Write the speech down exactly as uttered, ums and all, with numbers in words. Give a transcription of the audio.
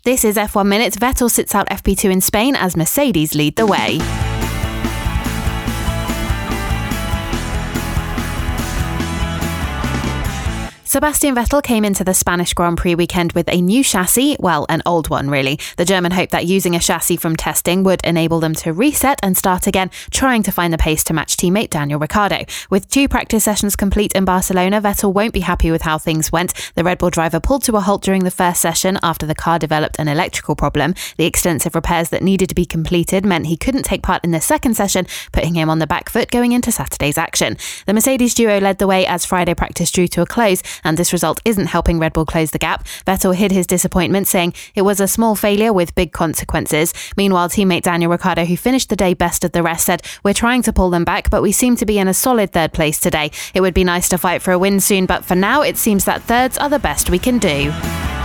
This is F one Minutes. Vettel sits out F P two in Spain as Mercedes lead the way. Sebastian Vettel came into the Spanish Grand Prix weekend with a new chassis, well, an old one really. The German hoped that using a chassis from testing would enable them to reset and start again, trying to find the pace to match teammate Daniel Ricciardo. With two practice sessions complete in Barcelona, Vettel won't be happy with how things went. The Red Bull driver pulled to a halt during the first session after the car developed an electrical problem. The extensive repairs that needed to be completed meant he couldn't take part in the second session, putting him on the back foot going into Saturday's action. The Mercedes duo led the way as Friday practice drew to a close, and this result isn't helping Red Bull close the gap. Vettel hid his disappointment, saying it was a small failure with big consequences. Meanwhile, teammate Daniel Ricciardo, who finished the day best of the rest, said, "We're trying to pull them back, but we seem to be in a solid third place today. It would be nice to fight for a win soon, but for now it seems that thirds are the best we can do."